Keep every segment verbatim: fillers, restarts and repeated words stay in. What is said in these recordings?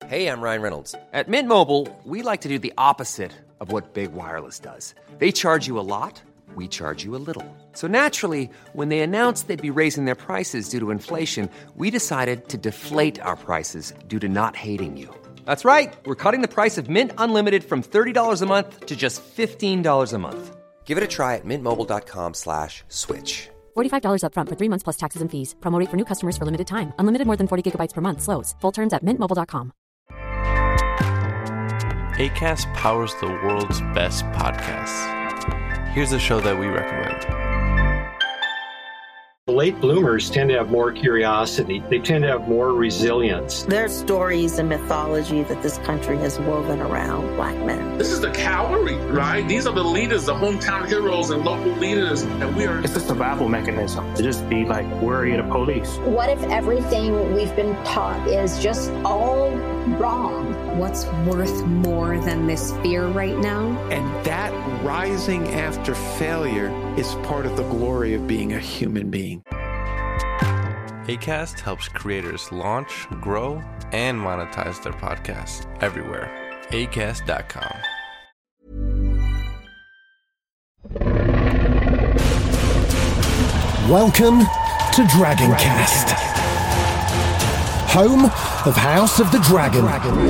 Hey, I'm Ryan Reynolds. At Mint Mobile, we like to do the opposite of what Big Wireless does. They charge you a lot, we charge you a little. So naturally, when they announced they'd be raising their prices due to inflation, we decided to deflate our prices due to not hating you. That's right. We're cutting the price of Mint Unlimited from thirty dollars a month to just fifteen dollars a month. Give it a try at mintmobile.com slash switch. forty-five dollars up front for three months plus taxes and fees. Promo rate for new customers for limited time. Unlimited more than forty gigabytes per month. Slows full terms at mint mobile dot com. Acast powers the world's best podcasts. Here's a show that we recommend. Late bloomers tend to have more curiosity. They tend to have more resilience. There's stories and mythology that this country has woven around Black men. This is the cavalry, right? These are the leaders, the hometown heroes and local leaders. And we are... It's a survival mechanism to just be like worry of the police. What if everything we've been taught is just all wrong? What's worth more than this fear right now? And that rising after failure is part of the glory of being a human being. Acast helps creators launch, grow, and monetize their podcasts everywhere. Acast dot com. Welcome to Dragoncast, home of House of the Dragon.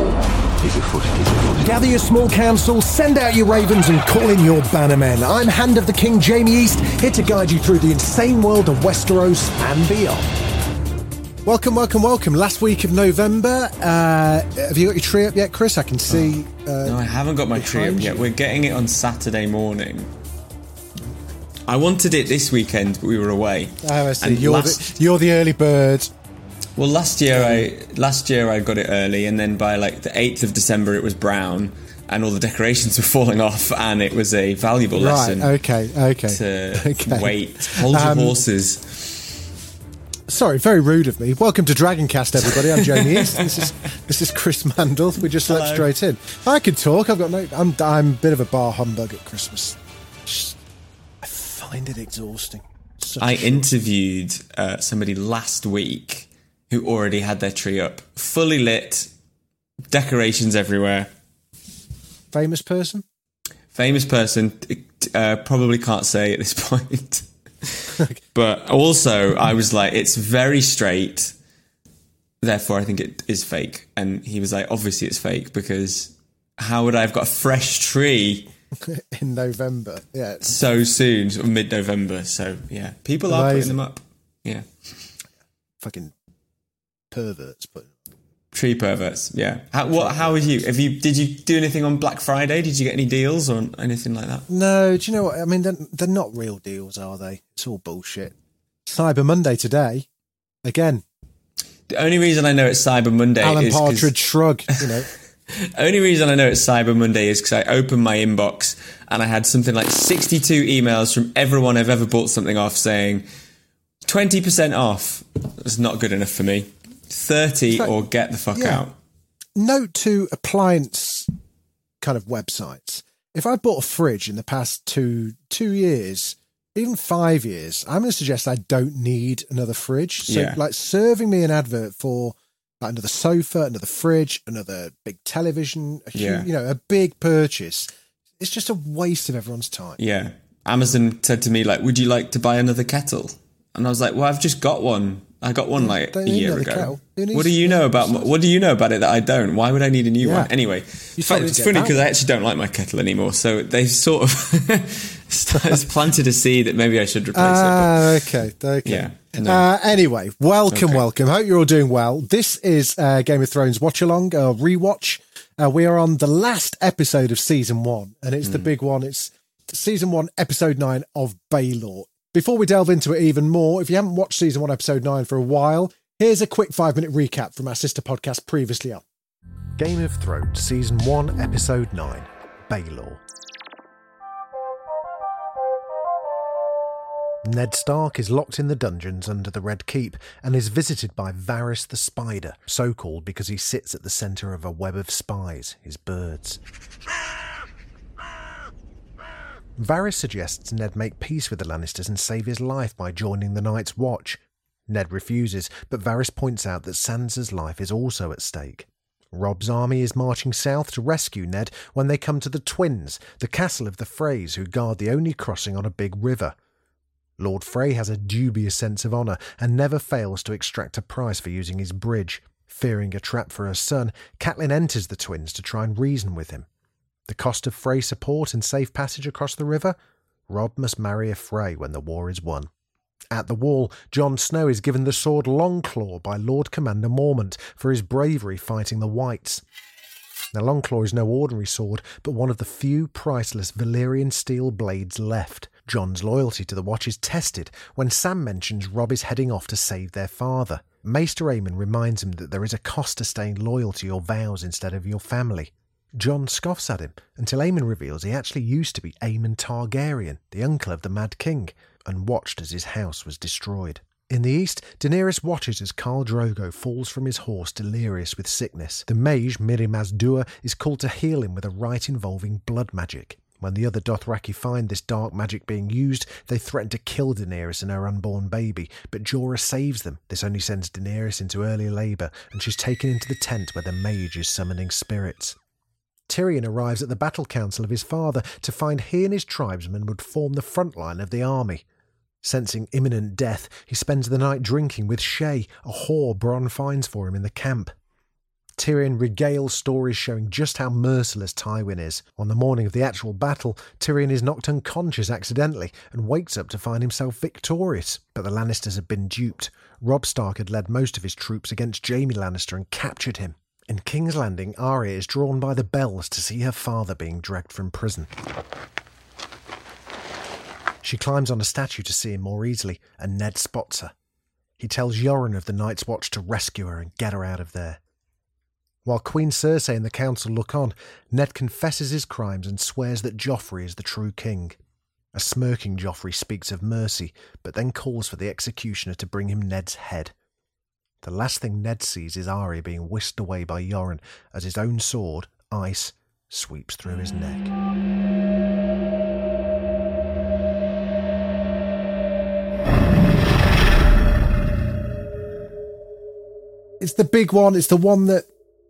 Gather your small council, send out your ravens, and call in your bannermen. I'm Hand of the King Jamie East, here to guide you through the insane world of Westeros and beyond. Welcome, welcome, welcome. Last week of November. Uh, have you got your tree up yet, Chris? I can see. Uh, no, I haven't got my tree up yet. We're getting it on Saturday morning. I wanted it this weekend, but we were away. Oh, I see. You're, last, the, you're the early bird. Well, last year I last year I got it early, and then by like the eighth of December it was brown, and all the decorations were falling off, and it was a valuable right, lesson. Okay, okay, to okay. wait, hold um, your horses. Sorry, very rude of me. Welcome to Dragoncast, everybody. I'm Jamie East. This is this is Chris Mandel. We just Hello. leapt straight in. I could talk. I've got no. I'm I'm a bit of a bar humbug at Christmas. Just, I find it exhausting. Such I interviewed uh, somebody last week who already had their tree up, fully lit, decorations everywhere. Famous person? Famous person. Uh, probably can't say at this point. Okay. But also, I was like, it's very straight, therefore I think it is fake. And he was like, obviously it's fake, because how would I have got a fresh tree in November? Yeah, so soon, sort of mid-November. So yeah, people Amazing. Are putting them up. Yeah, fucking perverts, but tree perverts. Yeah. How, what? How was you? Have you? Did you do anything on Black Friday? Did you get any deals or anything like that? No. Do you know what? I mean, they're, they're not real deals, are they? It's all bullshit. Cyber Monday today, again. The only reason I know it's Cyber Monday Alan is Partridge shrug. You know. Only reason I know it's Cyber Monday is because I opened my inbox and I had something like sixty-two emails from everyone I've ever bought something off saying twenty percent off. That's not good enough for me. thirty fact, or get the fuck yeah. out. Note to appliance kind of websites. If I bought a fridge in the past two two years, even five years, I'm going to suggest I don't need another fridge. So yeah. like serving me an advert for like another sofa, another fridge, another big television, a huge, yeah. you know, a big purchase. It's just a waste of everyone's time. Yeah. Amazon said to me, like, would you like to buy another kettle? And I was like, well, I've just got one. I got one like a year ago. What do you know about my, what do you know about it that I don't? Why would I need a new yeah. one? Anyway, it's funny because I actually don't like my kettle anymore. So they sort of planted a seed that maybe I should replace uh, it. But, okay, okay. Yeah. No. Uh, anyway, welcome, okay. welcome. Hope you're all doing well. This is uh, Game of Thrones watch along or rewatch. Uh, we are on the last episode of season one, and it's mm. the big one. It's season one, episode nine of Baelor. Before we delve into it even more, if you haven't watched season one, episode nine for a while, here's a quick five minute recap from our sister podcast previously up. Game of Thrones, season one, episode nine, Baelor. Ned Stark is locked in the dungeons under the Red Keep and is visited by Varys the Spider, so called because he sits at the centre of a web of spies, his birds. Varys suggests Ned make peace with the Lannisters and save his life by joining the Night's Watch. Ned refuses, but Varys points out that Sansa's life is also at stake. Robb's army is marching south to rescue Ned when they come to the Twins, the castle of the Freys who guard the only crossing on a big river. Lord Frey has a dubious sense of honour and never fails to extract a price for using his bridge. Fearing a trap for her son, Catelyn enters the Twins to try and reason with him. The cost of Frey support and safe passage across the river? Robb must marry a Frey when the war is won. At the Wall, Jon Snow is given the sword Longclaw by Lord Commander Mormont for his bravery fighting the Whites. Now, Longclaw is no ordinary sword, but one of the few priceless Valyrian steel blades left. Jon's loyalty to the Watch is tested when Sam mentions Robb is heading off to save their father. Maester Aemon reminds him that there is a cost to staying loyal to your vows instead of your family. Jon scoffs at him until Aemon reveals he actually used to be Aemon Targaryen, the uncle of the Mad King, and watched as his house was destroyed. In the east, Daenerys watches as Khal Drogo falls from his horse delirious with sickness. The mage Mirri Maz Duur is called to heal him with a rite involving blood magic. When the other Dothraki find this dark magic being used, they threaten to kill Daenerys and her unborn baby, but Jorah saves them. This only sends Daenerys into early labour, and she's taken into the tent where the mage is summoning spirits. Tyrion arrives at the battle council of his father to find he and his tribesmen would form the front line of the army. Sensing imminent death, he spends the night drinking with Shae, a whore Bronn finds for him in the camp. Tyrion regales stories showing just how merciless Tywin is. On the morning of the actual battle, Tyrion is knocked unconscious accidentally and wakes up to find himself victorious. But the Lannisters had been duped. Robb Stark had led most of his troops against Jaime Lannister and captured him. In King's Landing, Arya is drawn by the bells to see her father being dragged from prison. She climbs on a statue to see him more easily, and Ned spots her. He tells Yoren of the Night's Watch to rescue her and get her out of there. While Queen Cersei and the council look on, Ned confesses his crimes and swears that Joffrey is the true king. A smirking Joffrey speaks of mercy, but then calls for the executioner to bring him Ned's head. The last thing Ned sees is Arya being whisked away by Yoren as his own sword, Ice, sweeps through his neck. It's the big one. It's the one that,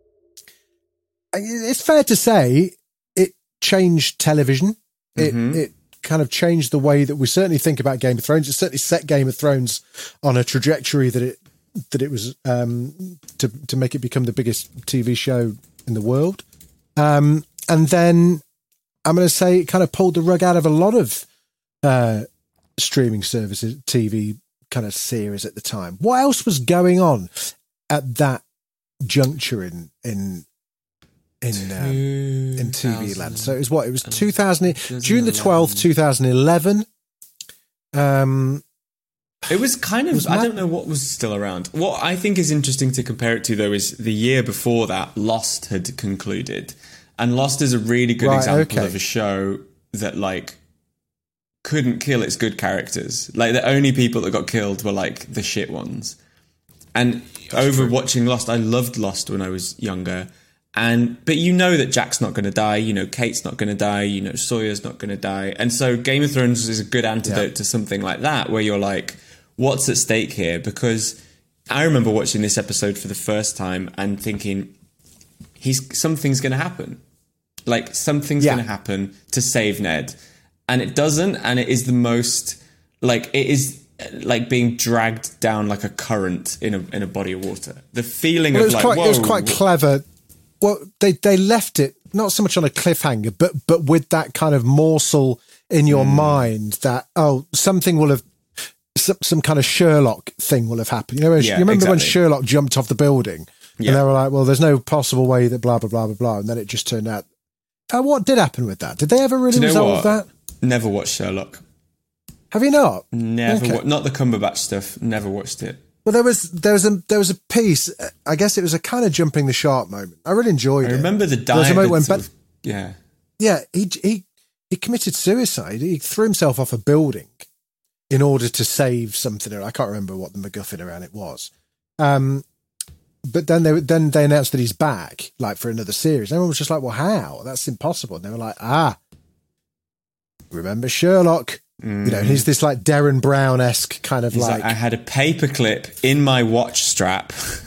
it's fair to say, it changed television. It, mm-hmm. it kind of changed the way that we certainly think about Game of Thrones. It certainly set Game of Thrones on a trajectory that it that it was um, to to make it become the biggest T V show in the world. Um, and then I'm going to say it kind of pulled the rug out of a lot of uh, streaming services, T V kind of series at the time. What else was going on at that juncture in in in um, in T V land? So it was what? It was two thousand, June the twelfth, two thousand eleven. Um, it was kind of, was I don't know what was still around. What I think is interesting to compare it to, though, is the year before that, Lost had concluded. And Lost is a really good right, example okay. of a show that, like, couldn't kill its good characters. Like, the only people that got killed were, like, the shit ones. And That's over true. watching Lost, I loved Lost when I was younger. And but you know that Jack's not going to die, you know Kate's not going to die, you know Sawyer's not going to die. And so Game of Thrones is a good antidote yeah. to something like that, where you're like, what's at stake here? Because I remember watching this episode for the first time and thinking, he's something's going to happen. Like, something's yeah. going to happen to save Ned. And it doesn't, and it is the most, like, it is like being dragged down like a current in a in a body of water. The feeling well, of like, quite, whoa. It was quite clever. Well, they, they left it not so much on a cliffhanger, but but with that kind of morsel in your mm. mind that, oh, something will have, some, some kind of Sherlock thing will have happened. You know, yeah, you remember exactly. when Sherlock jumped off the building yeah. and they were like, well, there's no possible way that blah, blah, blah, blah, blah. And then it just turned out. Uh, what did happen with that? Did they ever really resolve that? Never watched Sherlock. Have you not? Never. Okay. Wa- not the Cumberbatch stuff. Never watched it. Well, there was there was a there was a piece. I guess it was a kind of jumping the shark moment. I really enjoyed it. I remember the dive. When, sort of, yeah, yeah. He he he committed suicide. He threw himself off a building in order to save something. I can't remember what the MacGuffin around it was. Um, but then they then they announced that he's back, like for another series. Everyone was just like, "Well, how? That's impossible." And they were like, "Ah, remember Sherlock." Mm. You know, he's this like Derren Brown-esque kind of he's like, like... I had a paperclip in my watch strap.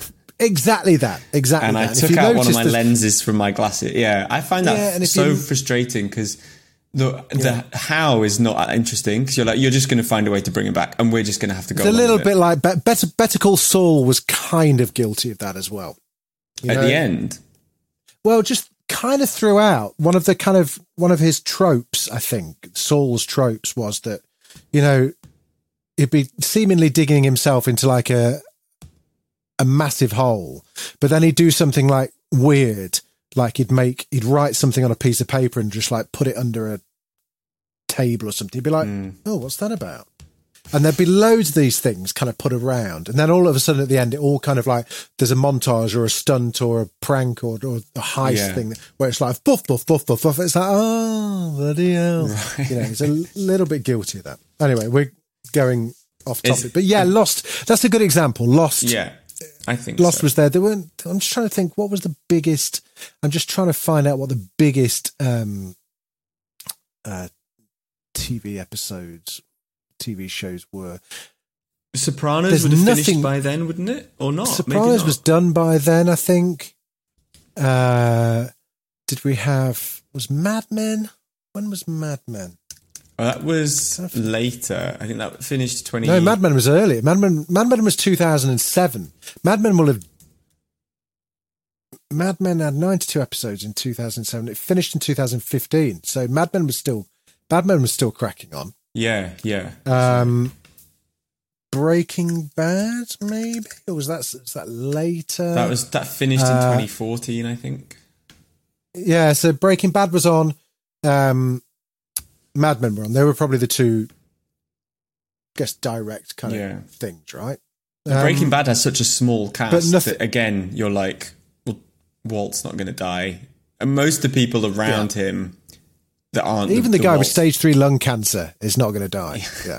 Exactly that. Exactly and that. I And took if you out one of my notice the- lenses from my glasses. Yeah, I find that Yeah, and if so you- frustrating because the Yeah. the how is not that interesting because you're like you're just going to find a way to bring it back, and we're just going to have to go. It's a along little with bit it. like Be- Better, Better Call Saul was kind of guilty of that as well. You At know? the end. Well, just kind of throughout. One of the kind of one of his tropes, I think, Saul's tropes was that, you know, he'd be seemingly digging himself into like a a massive hole, but then he'd do something like weird, like he'd make he'd write something on a piece of paper and just like put it under a table or something. He'd be like, Mm. "Oh, what's that about?" And there'd be loads of these things kind of put around. And then all of a sudden at the end, it all kind of like, there's a montage or a stunt or a prank or, or a heist Yeah. thing where it's like, buff, buff, buff, buff, buff. It's like, oh, bloody hell. Right. You know, it's a little bit guilty of that. Anyway, we're going off topic. It's- but yeah, Lost, that's a good example. Lost. Yeah, I think Lost so. was there. There weren't, I'm just trying to think, what was the biggest, I'm just trying to find out what the biggest um, uh, T V episodes, T V shows were. Sopranos There's would have nothing- finished by then, wouldn't it? Or not? Maybe Sopranos not. was done by then, I think. Uh, did we have, was Mad Men? When was Mad Men? Oh, that was later. I think that finished twenty. No, Mad Men was earlier. Mad Men, Mad Men was two thousand seven. Mad Men will have. Mad Men had ninety-two episodes in two thousand seven. It finished in two thousand fifteen. So Mad Men was still, Mad Men was still cracking on. Yeah, yeah. Um, Breaking Bad, maybe, or was that was that later? That was that finished in Uh, twenty fourteen, I think. Yeah, so Breaking Bad was on. Um, Mad Men were on. They were probably the two, I guess, direct kind Yeah. of things, right? Breaking Um, Bad has such a small cast nothing- that again, you're like, well, Walt's not going to die, and most of the people around him that aren't Even the, the guy Walt. with stage three lung cancer is not going to die. Yeah.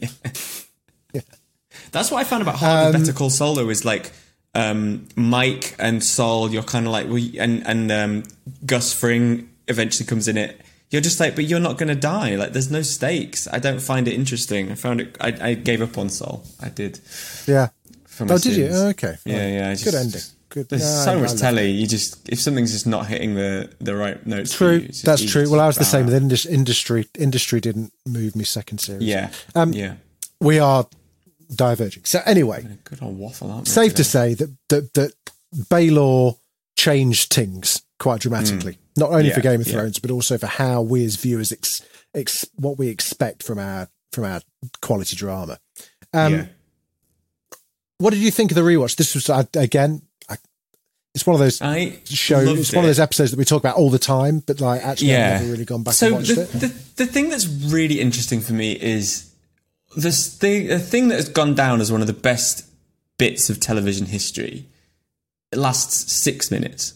That's what I found about Hard with Um, Better Call Saul, though, is like um, Mike and Saul, you're kind of like, well, and, and um, Gus Fring eventually comes in it. You're just like, but you're not going to die. Like, there's no stakes. I don't find it interesting. I found it, I, I gave up on Saul. I did. Yeah. For my Oh, did you? sins. Oh, okay. Yeah, Fine. yeah. I Good just- ending. Good. There's No, so I- I much love telly. it. You just, if something's just not hitting the, the right notes. for True. you, it's just That's easy true. to Well, I was the bow same out. with indus- industry. Industry didn't move me second series. Yeah. Um, yeah. We are diverging. So anyway, Good old waffle, aren't we? safe to today? say that that, that Baylor changed things quite dramatically, not only Yeah, for Game of yeah. Thrones, but also for how we as viewers ex, ex, what we expect from our from our quality drama. Um, yeah. What did you think of the rewatch? This was uh, again, I, it's one of those I shows. loved It's one of it. those episodes that we talk about all the time, but like actually, Yeah. I've never really gone back so and watched the, it. the the thing that's really interesting for me is this thing, the thing that has gone down as one of the best bits of television history. It lasts six minutes.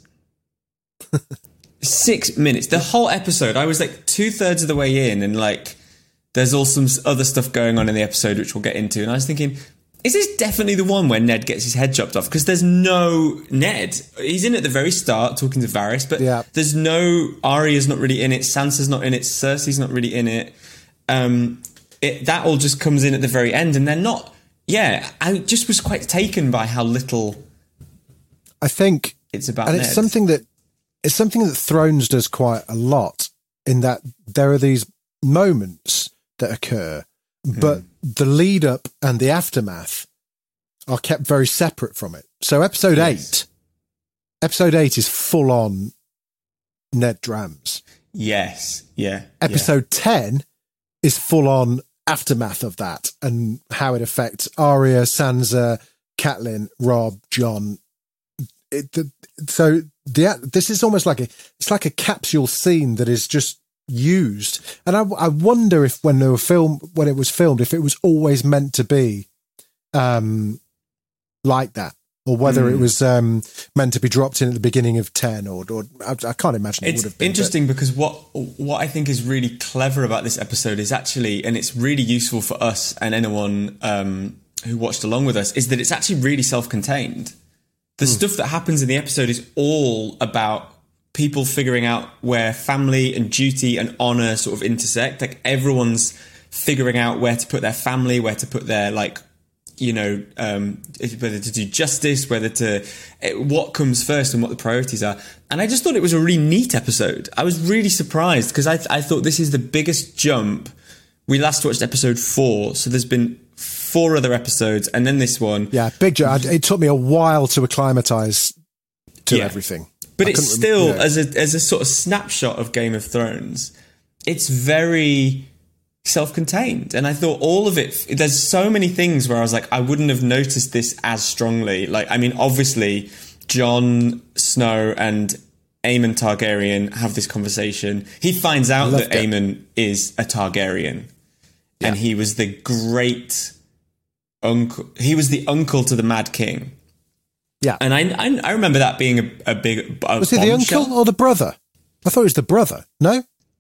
Six minutes. The whole episode. I was like two thirds of the way in, and like there's all some other stuff going on in the episode which we'll get into. And I was thinking, is this definitely the one where Ned gets his head chopped off? Because there's no Ned. He's in at the very start talking to Varys, but Yeah. there's no Arya's not really in it. Sansa's not in it. Cersei's not really in it. Um, it that all just comes in at the very end, and they're not. Yeah, I just was quite taken by how little I think it's about. and Ned. it's something that it's something that Thrones does quite a lot, in that there are these moments that occur, but the lead up and the aftermath are kept very separate from it. So episode Yes. eight, episode eight is full on Ned drams. Yes. Yeah. Episode ten is full on aftermath of that and how it affects Arya, Sansa, Catelyn, Rob, Jon. It, the, so the this is almost like a it's like a capsule scene that is just used, and I, I wonder if when they were film when it was filmed, if it was always meant to be um like that, or whether Mm. it was um meant to be dropped in at the beginning of ten, or or I, I can't imagine it It's would have been. interesting because what what I think is really clever about this episode is actually, and it's really useful for us and anyone um, who watched along with us, is that it's actually really self-contained. The stuff that happens in the episode is all about people figuring out where family and duty and honor sort of intersect. Like everyone's figuring out where to put their family, where to put their like you know, um, whether to do justice, whether to, what comes first and what the priorities are. And I just thought it was a really neat episode. I was really surprised because I, I thought this is the biggest jump. We last watched episode four, so there's been four other episodes and then this one. Yeah, big jump. It took me a while to acclimatise to yeah. everything. But I it's still, rem- yeah. as a as a sort of snapshot of Game of Thrones, it's very self-contained. And I thought all of it, there's so many things where I was like, I wouldn't have noticed this as strongly. Like, I mean, obviously, Jon Snow and Aemon Targaryen have this conversation. He finds out that it. Aemon is a Targaryen. Yeah. And he was the great uncle. He was the uncle to the Mad King. Yeah. And I I, I remember that being a, a big a Was he the uncle shot. or the brother? I thought it was the brother. No?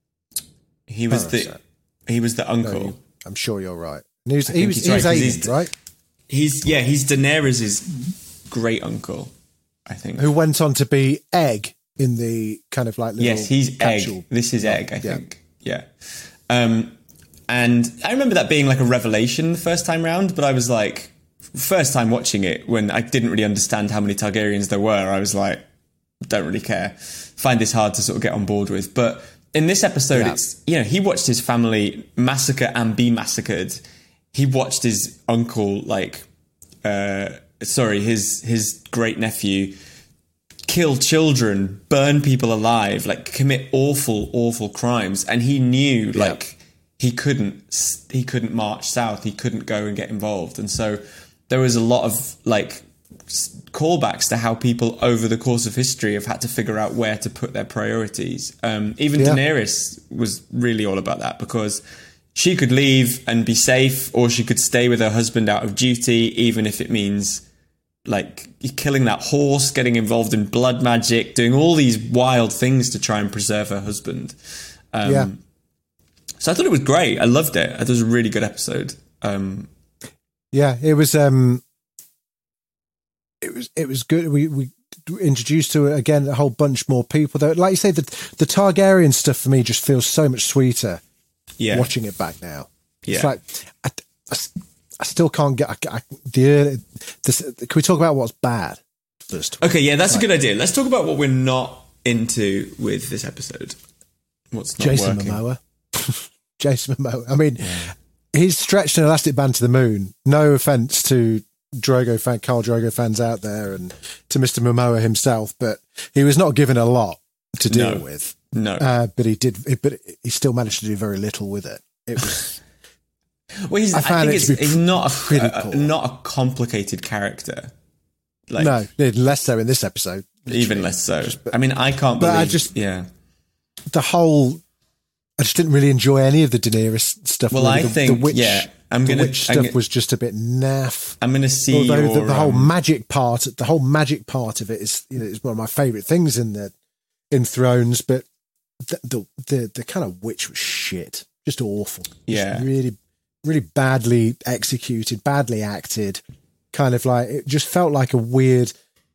He was oh, the... So. He was the uncle. No, I'm sure you're right. And he was, he was, he was right, Aemon, right? He's, yeah, he's Daenerys' great uncle, I think. Who went on to be Egg in the kind of like little Yes, he's capsule. Egg. This is Egg, I think. Yeah. yeah. Um, and I remember that being like a revelation the first time round, but I was like, first time watching it, when I didn't really understand how many Targaryens there were, I was like, don't really care. Find this hard to sort of get on board with. But in this episode, yeah. it's, you know, he watched his family massacre and be massacred. He watched his uncle, like, uh, sorry, his his great nephew kill children, burn people alive, like commit awful, awful crimes. And he knew, yeah. like, he couldn't, he couldn't march south. He couldn't go and get involved. And so there was a lot of, like, callbacks to how people over the course of history have had to figure out where to put their priorities. Um, even yeah. Daenerys was really all about that, because she could leave and be safe, or she could stay with her husband out of duty, even if it means like killing that horse, getting involved in blood magic, doing all these wild things to try and preserve her husband. Um, yeah. So I thought it was great. I loved it. It was a really good episode. Um, yeah, it was. Um, It was it was good. We we introduced to it again a whole bunch more people. Though, like you say, the the Targaryen stuff for me just feels so much sweeter. Yeah, watching it back now, yeah. It's like I, I, I still can't get. I, I, the this, can we talk about what's bad first? Okay, yeah, that's like, a good idea. Let's talk about what we're not into with this episode. What's not Jason working? Momoa. Jason Momoa. I mean, yeah. he's stretched an elastic band to the moon. No offense to Drogo fan, Khal Drogo fans out there, and to Mister Momoa himself, but he was not given a lot to deal no, with. No, uh, but he did. But he still managed to do very little with it. It was. well, he's. I, I think it's, he's not a, critical. a not a complicated character. Like, no, less so in this episode. Even less so. Just, but, I mean, I can't. But believe, I just yeah. The whole. I just didn't really enjoy any of the Daenerys stuff. Well, really. I the, think the witch, yeah. I'm the gonna, witch stuff I'm gonna, was just a bit naff. I'm going to see Although your, the, the whole um, magic part, the whole magic part of it is, you know, is one of my favourite things in the in Thrones. But the the the, the kind of witch was shit, just awful. Yeah, just really, really badly executed, badly acted. Kind of like it just felt like a weird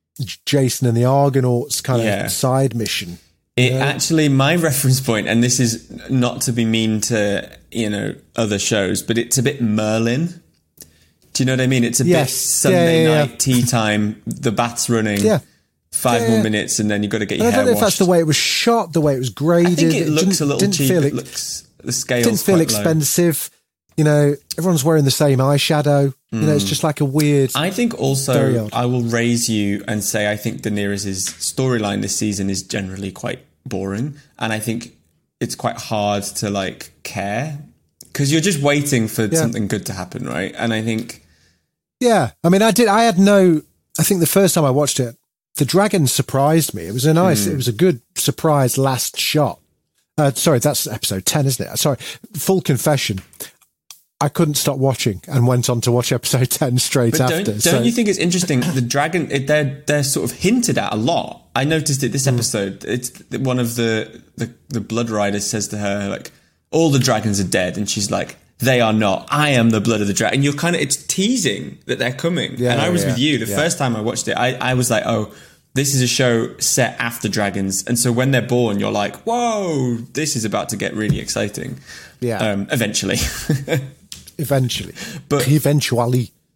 Jason and the Argonauts kind yeah. of side mission. It yeah. actually, my reference point, and this is not to be mean to, you know, other shows, but it's a bit Merlin. Do you know what I mean? It's a yes. bit Sunday yeah, yeah, night, yeah. tea time, the bath's running, yeah. five yeah, more yeah. minutes, and then you've got to get your I hair don't know washed. if that's the way it was shot, the way it was graded. I think it, it looks a little didn't cheap. Feel it looks, the scale's didn't feel quite expensive. Low. You know, everyone's wearing the same eyeshadow. Mm. You know, it's just like a weird... I think also, I will raise you and say I think Daenerys' storyline this season is generally quite boring, and I think it's quite hard to like care because you're just waiting for yeah. something good to happen, right? And I think yeah I mean I did I had no I think the first time I watched it, the dragon surprised me. It was a nice mm. it was a good surprise last shot. Uh, sorry, that's episode ten, isn't it? Sorry, full confession, I couldn't stop watching and went on to watch episode ten straight but after. Don't, don't so. you think it's interesting? The dragon, they're they're sort of hinted at a lot. I noticed it this episode. Mm. It's one of the, the the Blood Riders says to her like, "All the dragons are dead," and she's like, "They are not. I am the blood of the dragon." And you're kind of it's teasing that they're coming. Yeah, and I was yeah, with you the yeah. first time I watched it. I I was like, "Oh, this is a show set after dragons," and so when they're born, you're like, "Whoa, this is about to get really exciting." Yeah. Um, eventually. Eventually, but eventually,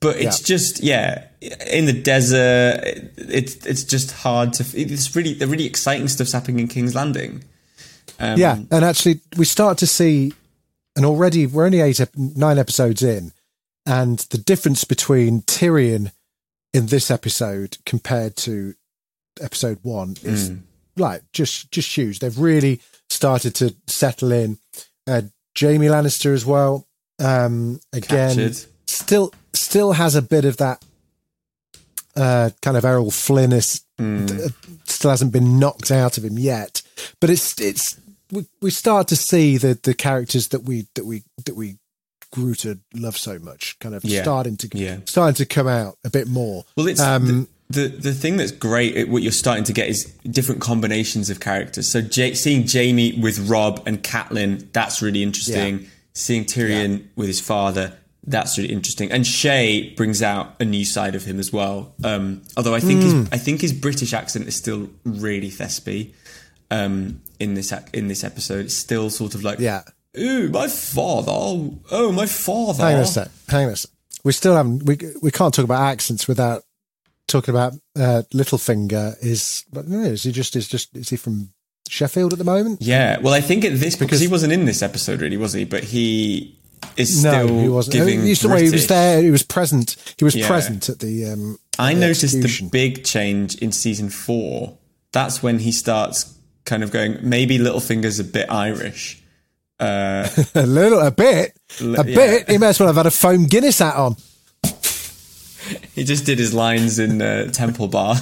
But it's yeah. just, yeah, in the desert, it, it's it's just hard to, it's really, the really exciting stuff's happening in King's Landing. Um, yeah, and actually we start to see, and already we're only eight, nine episodes in, and the difference between Tyrion in this episode compared to episode one is mm. like just just huge. They've really started to settle in. Uh, Jaime Lannister as well. Um, again, Captured. still still has a bit of that uh, kind of Errol Flynn-ness. Mm. Still hasn't been knocked out of him yet, but it's it's we, we start to see the the characters that we that we that we grew to love so much, kind of yeah. starting to yeah. starting to come out a bit more. Well, it's um, the, the the thing that's great. What you're starting to get is different combinations of characters. So J- seeing Jaime with Robb and Catelyn, that's really interesting. Yeah. Seeing Tyrion yeah. with his father, that's really interesting. And Shay brings out a new side of him as well. Um, although I think mm. his I think his British accent is still really thespy um, in this in this episode. It's still sort of like, yeah. ooh, my father. Oh, my father. Hang on a sec. Hang on a sec. We still haven't. We we can't talk about accents without talking about uh, Littlefinger. Is but no, is he just is just is he from Sheffield at the moment? Yeah. Well, I think at this because he wasn't in this episode really, was he? But he is still no, he wasn't. giving. He, he was there. He was present. He was yeah. present at the. Um, I the noticed execution. the big change in season four. That's when he starts kind of going. Maybe Littlefinger's a bit Irish. Uh, a little, a bit, a yeah. bit. He may as well have had a foam Guinness hat on. He just did his lines in uh, Temple Bar.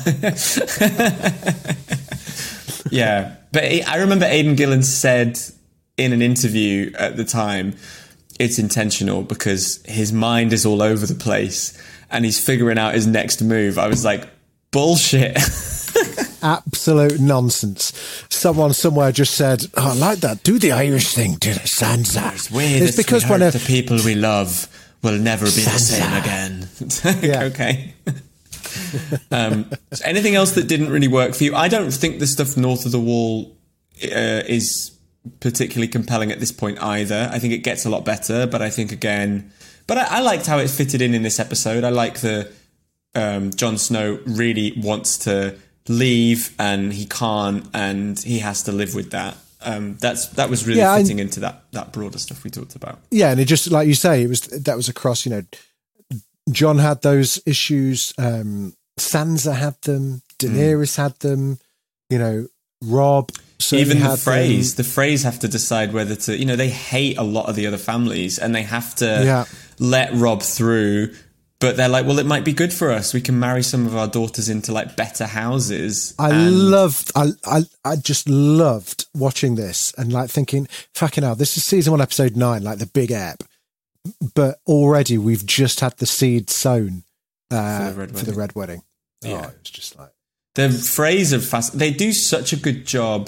Yeah, but I remember Aidan Gillen said in an interview at the time, it's intentional because his mind is all over the place and he's figuring out his next move. I was like, bullshit. Absolute nonsense. Someone somewhere just said, oh, I like that. Do the Irish thing to Sansa. It's weird. It's because when a- the people we love will never be Sansa. the same again. Yeah. Okay. um, anything else that didn't really work for you? I don't think the stuff north of the wall uh, is particularly compelling at this point either. I think it gets a lot better, but I think again, but I, I liked how it fitted in in this episode. I like the um, Jon Snow really wants to leave and he can't, and he has to live with that. Um, that's that was really yeah, fitting I, into that that broader stuff we talked about. Yeah, and it just like you say, it was that was across. You know, John had those issues. Um, Sansa had them. Daenerys mm. had them. You know, Robb. Even the had Freys. them. The Freys have to decide whether to. You know, they hate a lot of the other families, and they have to yeah. let Robb through. But they're like, well, it might be good for us. We can marry some of our daughters into like better houses. I and- loved, I, I, I just loved watching this and like thinking, fucking hell, this is season one, episode nine, like the big ep. But already we've just had the seed sown uh, for, the for the Red Wedding. Yeah. Oh, it was just like the phrase of fast. They do such a good job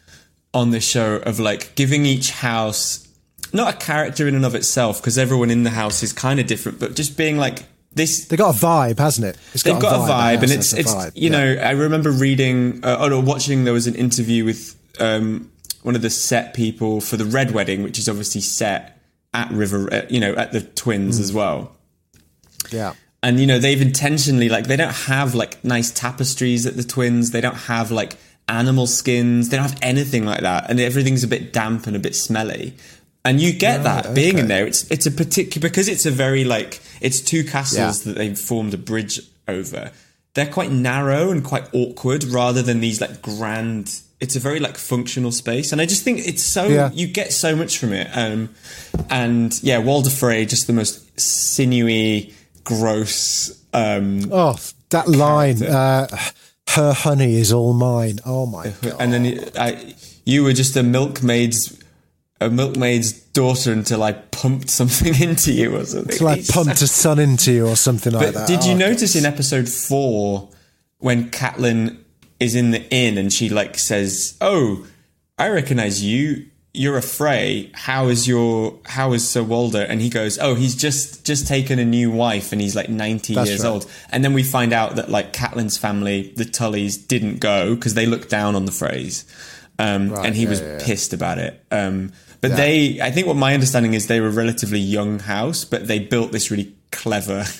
on this show of like giving each house not a character in and of itself because everyone in the house is kind of different, but just being like. This, they got a vibe, hasn't it? It's got they've got a vibe, a vibe and it's it's vibe. you yeah. know. I remember reading uh, or watching. There was an interview with um, one of the set people for the Red Wedding, which is obviously set at River, uh, you know, at the Twins mm. as well. Yeah, and you know they've intentionally like they don't have like nice tapestries at the Twins. They don't have like animal skins. They don't have anything like that, and everything's a bit damp and a bit smelly. And you get right, that being okay. in there. It's it's a particular because it's a very like it's two castles yeah. that they've formed a bridge over. They're quite narrow and quite awkward rather than these like grand. It's a very like functional space, and I just think it's so yeah. you get so much from it. Um, and yeah, Walder Frey, just the most sinewy, gross. Um, oh, that character. line. Uh, her honey is all mine. Oh my god! And then I, you were just a milkmaid's. A milkmaid's daughter until I pumped something into you or something. Until I pumped a son into you or something like but that. Did you oh, notice in episode four when Catelyn is in the inn and she like says, "Oh, I recognise you. You're a Frey. How is your? How is Sir Walder?" And he goes, "Oh, he's just just taken a new wife and he's like ninety That's years right. old." And then we find out that like Catelyn's family, the Tullys, didn't go because they looked down on the Freys, um, right, and he yeah, was yeah, yeah. pissed about it. Um, But yeah. they, I think what my understanding is they were a relatively young house, but they built this really clever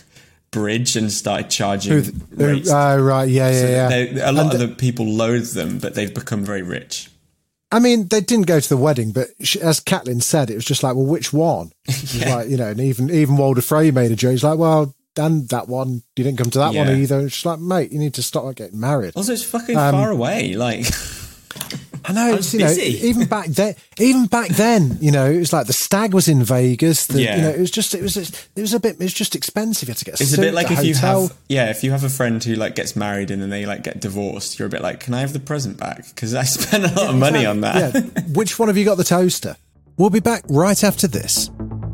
bridge and started charging Who, who, rates. Oh, right. Yeah, yeah, So yeah. they- a lot And of the people loathe them, but they've become very rich. I mean, they didn't go to the wedding, but she, as Catelyn said, it was just like, well, which one? It was Yeah. like, you know, and even even Walder Frey made a joke. He's like, well, and that one, you didn't come to that Yeah. one either. It's just like, mate, you need to stop getting married. Also, it's fucking Um, far away. Like, I know, I it's, was you know, busy. even back then, even back then, you know, it was like the stag was in Vegas. The, Yeah. You know, it was just, it was, it was a bit, it was just expensive. You had to get a it's a suit, bit like the if you hotel. have, yeah, if you have a friend who like gets married and then they like get divorced, you're a bit like, can I have the present back? Because I spent a lot of money on that. Yeah. Which one have you got the toaster? We'll be back right after this.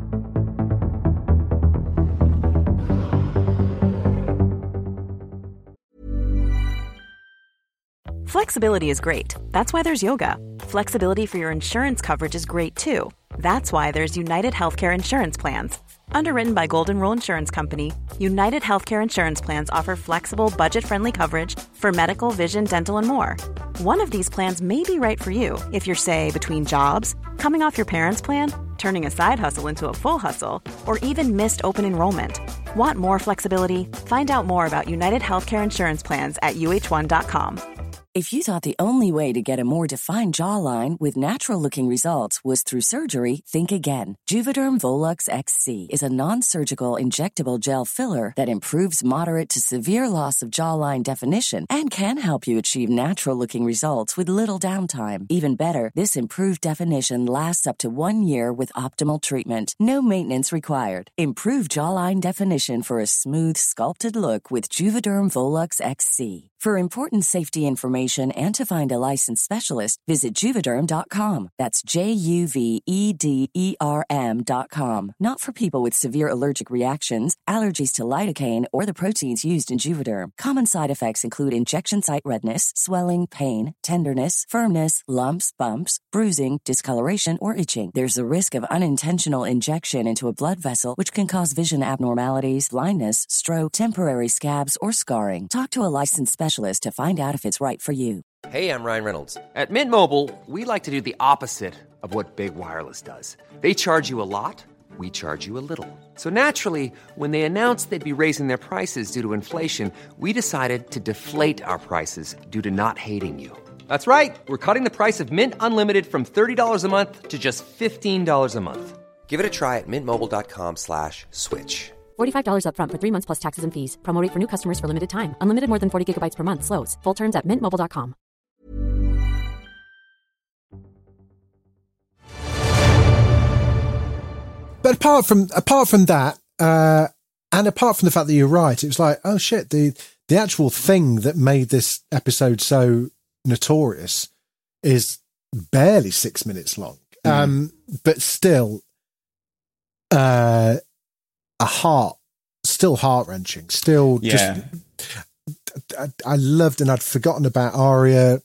Flexibility is great. That's why there's yoga. Flexibility for your insurance coverage is great too. That's why there's United Healthcare Insurance Plans. Underwritten by Golden Rule Insurance Company, United Healthcare Insurance Plans offer flexible, budget-friendly coverage for medical, vision, dental, and more. One of these plans may be right for you if you're, say, between jobs, coming off your parents' plan, turning a side hustle into a full hustle, or even missed open enrollment. Want more flexibility? Find out more about United Healthcare Insurance Plans at U H one dot com. If you thought the only way to get a more defined jawline with natural-looking results was through surgery, think again. Juvederm Volux X C is a non-surgical injectable gel filler that improves moderate to severe loss of jawline definition and can help you achieve natural-looking results with little downtime. Even better, this improved definition lasts up to one year with optimal treatment. No maintenance required. Improve jawline definition for a smooth, sculpted look with Juvederm Volux X C. For important safety information and to find a licensed specialist, visit Juvederm dot com. That's J U V E D E R M dot com. Not for people with severe allergic reactions, allergies to lidocaine, or the proteins used in Juvederm. Common side effects include injection site redness, swelling, pain, tenderness, firmness, lumps, bumps, bruising, discoloration, or itching. There's a risk of unintentional injection into a blood vessel, which can cause vision abnormalities, blindness, stroke, temporary scabs, or scarring. Talk to a licensed specialist to find out if it's right for you. Hey, I'm Ryan Reynolds. At Mint Mobile, we like to do the opposite of what Big Wireless does. They charge you a lot, we charge you a little. So naturally, when they announced they'd be raising their prices due to inflation, we decided to deflate our prices due to not hating you. That's right. We're cutting the price of Mint Unlimited from thirty dollars a month to just fifteen dollars a month. Give it a try at mintmobile.com slash switch. forty-five dollars up front for three months plus taxes and fees. Promo rate for new customers for limited time. Unlimited more than forty gigabytes per month. Slows full terms at mint mobile dot com. But apart from apart from that, uh, and apart from the fact that you're right, it was like, oh shit, the the actual thing that made this episode so notorious is barely six minutes long. Mm. Um, but still, uh, a heart, still heart wrenching. Still, Yeah. just I, I loved, and I'd forgotten about Arya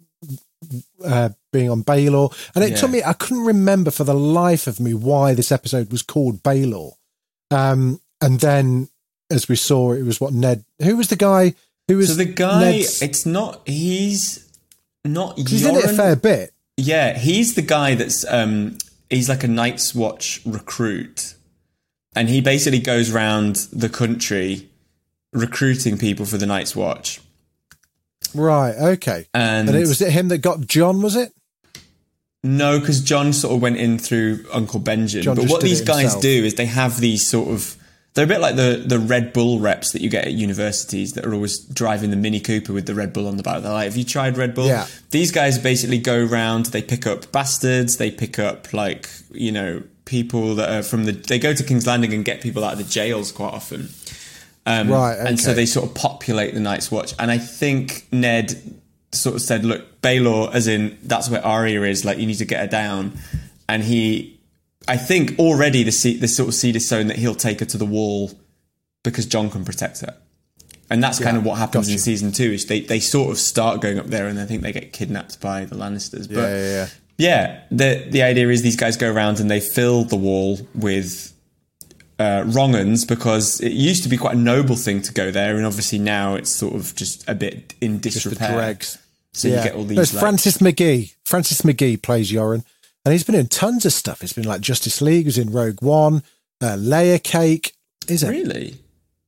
uh, being on Baelor, and it Yeah. took me. I couldn't remember for the life of me why this episode was called Baelor. Um, and then, as we saw, it was what Ned. Who was the guy? Who was So the guy? Ned's, It's not. He's not. he's in it a Yoren- fair bit. Yeah, he's the guy that's. Um, he's like a Night's Watch recruit, and he basically goes around the country recruiting people for the Night's Watch. Right. Okay. And, And it was it him that got John? Was it? No, because John sort of went in through Uncle Benjen. John But just what did these it guys himself. do is they have these sort of. They're a bit like the, the Red Bull reps that you get at universities that are always driving the Mini Cooper with the Red Bull on the back. They're like, have you tried Red Bull? Yeah. These guys basically go around, they pick up bastards, they pick up, like, you know, people that are from the. They go to King's Landing and get people out of the jails quite often. Um, Right, And so okay. they sort of populate the Night's Watch. And I think Ned sort of said, look, Baelor, as in, that's where Arya is, like, you need to get her down. And he. I think already the, seed, the sort of seed is sown that he'll take her to the wall because Jon can protect her. And that's kind Yeah, of what happens got in you. season two is they, they sort of start going up there and I think they get kidnapped by the Lannisters. But Yeah, yeah, yeah. yeah, the the idea is these guys go around and they fill the wall with uh, wrong uns because it used to be quite a noble thing to go there, and obviously now it's sort of just a bit in Just the disrepair. dregs. So Yeah. you get all these. No, it's like- Francis McGee. Francis McGee plays Yoren, and he's been in tons of stuff. He's been like Justice League. He was in Rogue One, uh, Layer Cake. Is it? Really?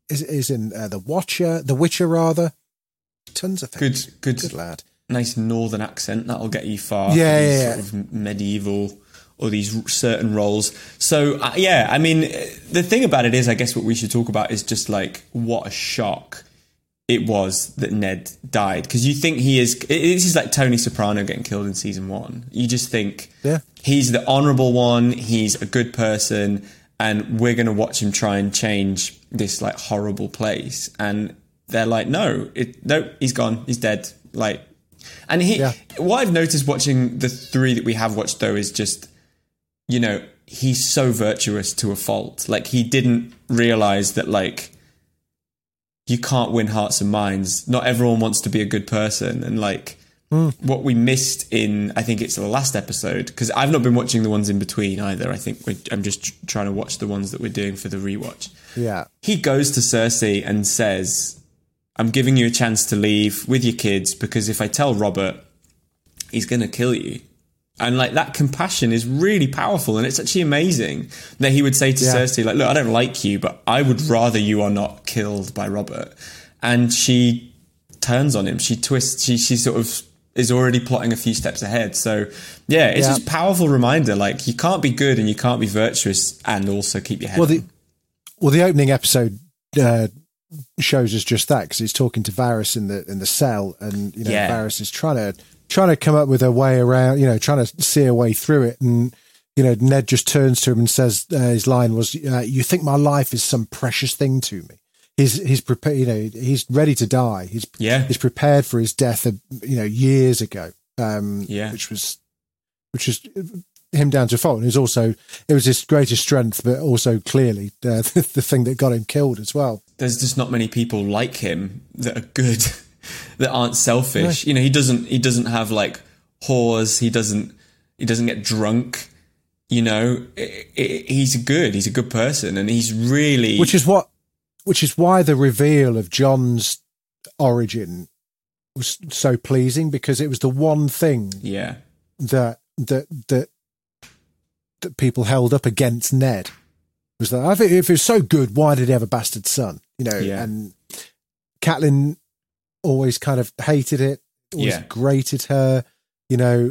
is is in uh, The Watcher, The Witcher rather. Tons of things. Good, good, good lad. Nice northern accent that'll get you far. Yeah, these yeah, sort of medieval or these certain roles. So uh, yeah, I mean, the thing about it is, I guess what we should talk about is just like what a shock it was that Ned died, because you think he is. This is like Tony Soprano getting killed in season one. You just think, yeah, he's the honourable one. He's a good person, and we're going to watch him try and change this like horrible place. And they're like, no, it, no, he's gone. He's dead. Like, and he. Yeah. What I've noticed watching the three that we have watched though is just, you know, he's so virtuous to a fault. Like, he didn't realise that like, you can't win hearts and minds. Not everyone wants to be a good person. And like mm. what we missed in, I think it's the last episode, because I've not been watching the ones in between either. I think we're, I'm just tr- trying to watch the ones that we're doing for the rewatch. Yeah. He goes to Cersei and says, I'm giving you a chance to leave with your kids, because if I tell Robert, he's going to kill you. And like that compassion is really powerful, and it's actually amazing that he would say to yeah. Cersei, like, look, I don't like you, but I would rather you are not killed by Robert. And she turns on him. She twists. She she sort of is already plotting a few steps ahead. So yeah, it's yeah. just a powerful reminder. Like, you can't be good and you can't be virtuous and also keep your head. Well, on. the well the opening episode uh, shows us just that, because he's talking to Varys in the in the cell, and you know yeah. Varys is trying to. trying to come up with a way around, you know, trying to see a way through it. And, you know, Ned just turns to him and says, uh, his line was, uh, you think my life is some precious thing to me. He's, he's prepared, you know, he's ready to die. He's, yeah. he's prepared for his death, uh, you know, years ago. Um, yeah. which was, which is him down to a fault. And it was also, it was his greatest strength, but also clearly uh, the, the thing that got him killed as well. There's just not many people like him that are good. That aren't selfish. No. You know, he doesn't he doesn't have like whores, he doesn't he doesn't get drunk, you know. It, it, he's good, he's a good person, and he's really Which is what which is why the reveal of Jon's origin was so pleasing, because it was the one thing yeah. that that that that people held up against Ned. Was that I think if it was so good, why did he have a bastard son? You know, yeah. and Catelyn always kind of hated it, always yeah. grated her, you know,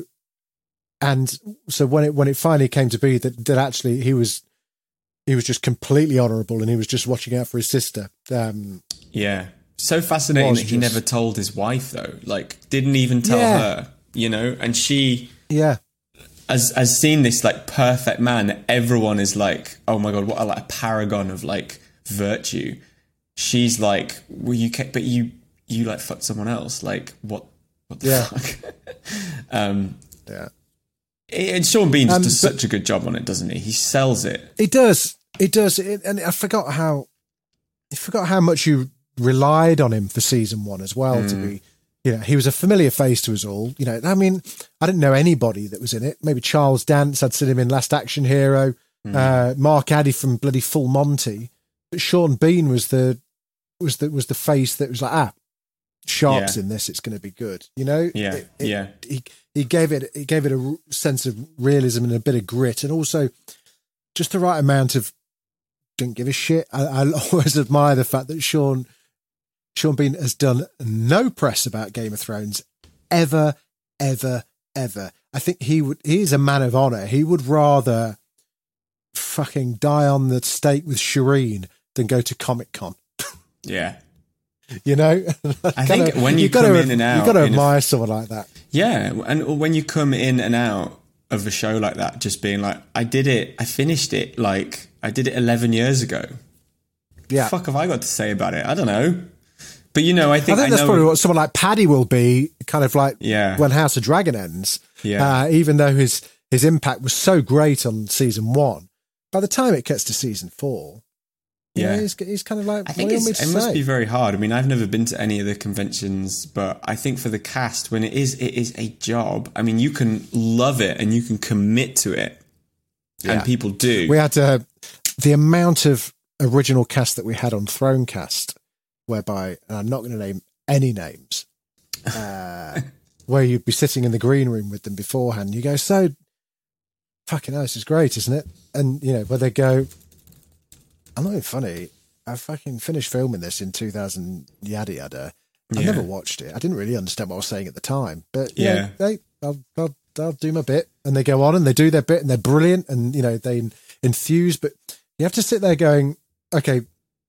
and so when it when it finally came to be that that actually he was he was just completely honourable, and he was just watching out for his sister. Um, yeah, so fascinating that just, he never told his wife though. Like, didn't even tell yeah. her, you know, and she yeah has has seen this like perfect man that everyone is like, oh my god, what a, like a paragon of like virtue. She's like, well, you can't, but you. you like fucked someone else. Like, what, what the yeah. fuck? um, yeah. And Sean Bean just um, does such a good job on it, doesn't he? He sells it. He does. He does. It, and I forgot how, I forgot how much you relied on him for season one as well mm. to be, you know, he was a familiar face to us all. You know, I mean, I didn't know anybody that was in it. Maybe Charles Dance, I'd seen him in Last Action Hero, mm. uh, Mark Addy from bloody Full Monty. But Sean Bean was the, was the, was the face that was like, ah, Sharp's yeah. in this, it's going to be good, you know. Yeah, it, it, yeah. He he gave it he gave it a sense of realism and a bit of grit, and also just the right amount of don't give a shit. I, I always admire the fact that Sean Sean Bean has done no press about Game of Thrones ever, ever, ever. I think he would. He is a man of honor. He would rather fucking die on the stake with Shireen than go to Comic Con. Yeah. You know, I think gotta, when you, you come gotta, in and out, you got to a, admire someone like that. Yeah, and when you come in and out of a show like that, just being like, I did it, I finished it, like I did it eleven years ago. Yeah, what the fuck have I got to say about it? I don't know, but you know, I think I think I that's know, probably what someone like Paddy will be, kind of like yeah. when House of Dragon ends. Yeah, uh, even though his his impact was so great on season one, by the time it gets to season four. Yeah, yeah he's, he's kind of like, I think it's, it must be very hard. I mean, I've never been to any of the conventions, but I think for the cast, when it is, it is a job. I mean, you can love it and you can commit to it, yeah. and people do. We had uh, the amount of original cast that we had on Thronecast, whereby, and I'm not going to name any names, uh, where you'd be sitting in the green room with them beforehand. You go, so fucking hell, this is great, isn't it? And, you know, where they go, I'm not even funny. I fucking finished filming this in two thousand yada yada. I Yeah. never watched it. I didn't really understand what I was saying at the time, but you Yeah. know, hey, I'll, I'll, I'll do my bit. And they go on and they do their bit and they're brilliant and, you know, they enthuse, but you have to sit there going, okay,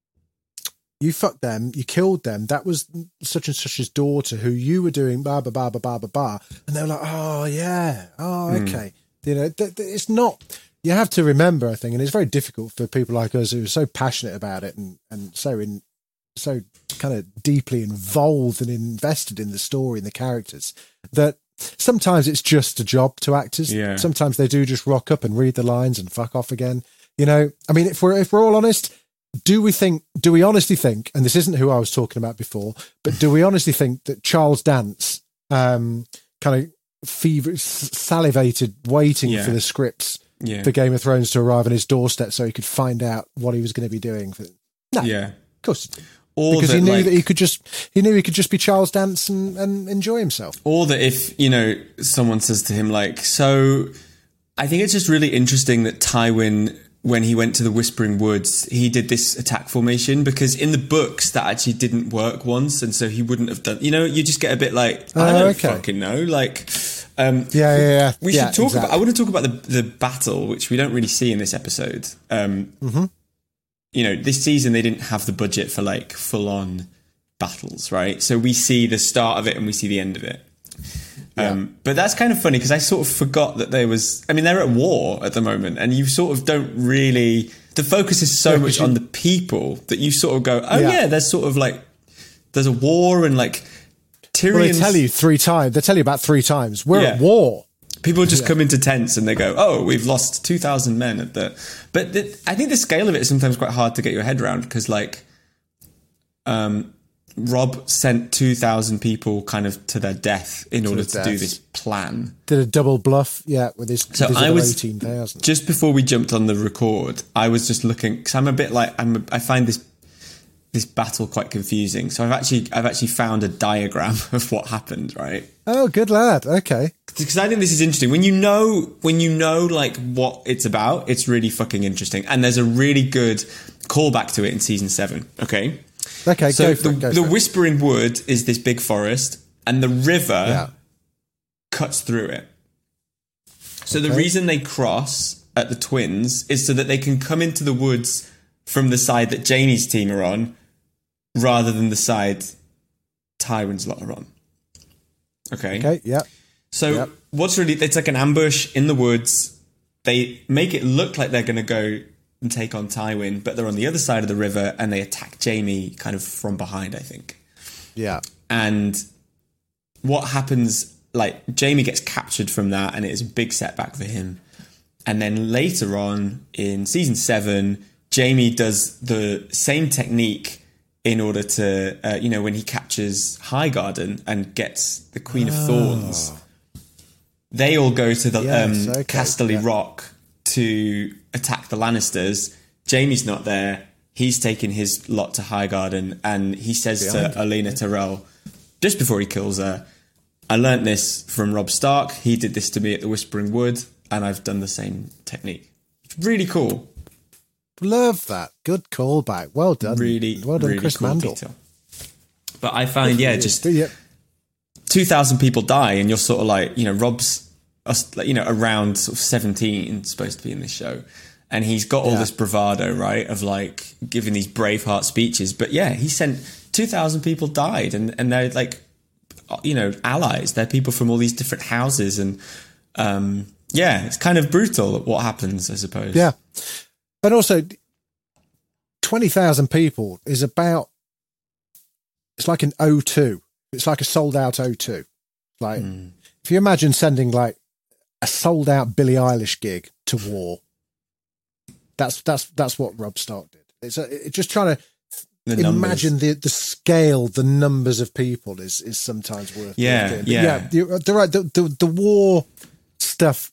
you fucked them, you killed them. That was such and such's daughter who you were doing ba ba ba ba ba ba ba. And they're like, oh yeah, oh okay. Mm. You know, th- th- it's not. You have to remember, I think, and it's very difficult for people like us who are so passionate about it and and so in so kind of deeply involved and invested in the story and the characters that sometimes it's just a job to actors. Yeah. Sometimes they do just rock up and read the lines and fuck off again. You know, I mean, if we're if we're all honest. Do we think, do we honestly think, and this isn't who I was talking about before, but do we honestly think that Charles Dance um, kind of fever, salivated waiting yeah. for the scripts yeah. for Game of Thrones to arrive on his doorstep so he could find out what he was going to be doing? For, no, yeah. of course. Or because that, he knew like, that he could just, he knew he could just be Charles Dance and, and enjoy himself. Or that if, you know, someone says to him like, so I think it's just really interesting that Tywin, when he went to the Whispering Woods, he did this attack formation because in the books that actually didn't work once. And so he wouldn't have done, you know, you just get a bit like, I oh, don't okay. fucking know. Like, um, yeah, yeah, yeah. We yeah, should talk exactly. about, I want to talk about the, the battle, which we don't really see in this episode. Um, mm-hmm. You know, this season, they didn't have the budget for like full on battles, right? So we see the start of it and we see the end of it. Yeah. Um, but that's kind of funny because I sort of forgot that there was, I mean, they're at war at the moment and you sort of don't really, the focus is so yeah, much you, on the people that you sort of go, oh yeah. yeah, there's sort of like, there's a war and like Tyrion. Well, they tell you three times, they tell you about three times, we're yeah. at war. People just yeah. come into tents and they go, oh, we've lost two thousand men at the, but the, I think the scale of it is sometimes quite hard to get your head around because like, um, Robb sent two thousand people kind of to their death in to order to death. do this plan. Did a double bluff, yeah, with his, so with his I was, eighteen thousand. Just before we jumped on the record, I was just looking, because I'm a bit like, I'm, a, I find this this battle quite confusing. So I've actually I've actually found a diagram of what happened, right? Oh, good lad. Okay. Because I think this is interesting. When you know, when you know like what it's about, it's really fucking interesting. And there's a really good callback to it in season seven, okay? Okay, so go for the, it, go the for Whispering Wood is this big forest, and the river yeah. cuts through it. So okay. the reason they cross at the Twins is so that they can come into the woods from the side that Jaime's team are on, rather than the side Tywin's lot are on. Okay. Okay. Yeah. So yep. what's really? It's like an ambush in the woods. They make it look like they're going to go and take on Tywin, but they're on the other side of the river and they attack Jaime kind of from behind, I think. Yeah. And what happens, like, Jaime gets captured from that and it is a big setback for him. And then later on in season seven, Jaime does the same technique in order to, uh, you know, when he captures Highgarden and gets the Queen oh. of Thorns, they all go to the yes, um, okay. Casterly yeah. Rock to attack the Lannisters. Jaime's not there. He's taking his lot to Highgarden and he says Behind to Olenna Tyrell, just before he kills her, I learnt this from Robb Stark. He did this to me at the Whispering Wood and I've done the same technique. Really cool. Love that. Good callback. Well done. Really, well done, really Chris cool Mandel. Detail. But I find, yeah, just yeah. two thousand people die and you're sort of like, you know, Robb's, you know, around sort of seventeen supposed to be in this show. And he's got all yeah. this bravado, right, of like giving these Braveheart speeches. But yeah, he sent two thousand people died and, and they're like, you know, allies. They're people from all these different houses. And um, yeah, it's kind of brutal what happens, I suppose. Yeah. And also, twenty thousand people is about, it's like an O two. It's like a sold out O two. Like, mm. if you imagine sending like a sold out Billie Eilish gig to war, that's that's that's what Robb Stark did. It's, a, it's just trying to the imagine the the scale, the numbers of people is is sometimes worth. Yeah, worth yeah, yeah. You're, they're right. The, the the war stuff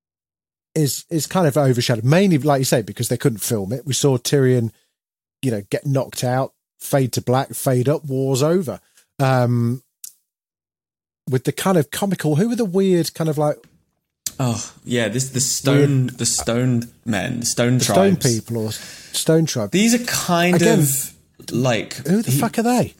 is is kind of overshadowed, mainly like you say because they couldn't film it. We saw Tyrion, you know, get knocked out, fade to black, fade up, war's over. Um, with the kind of comical, who were the weird kind of like Oh yeah, this the stone, the stone men, the stone the tribes, stone people or stone tribe. These are kind Again, of like who the he, fuck are they?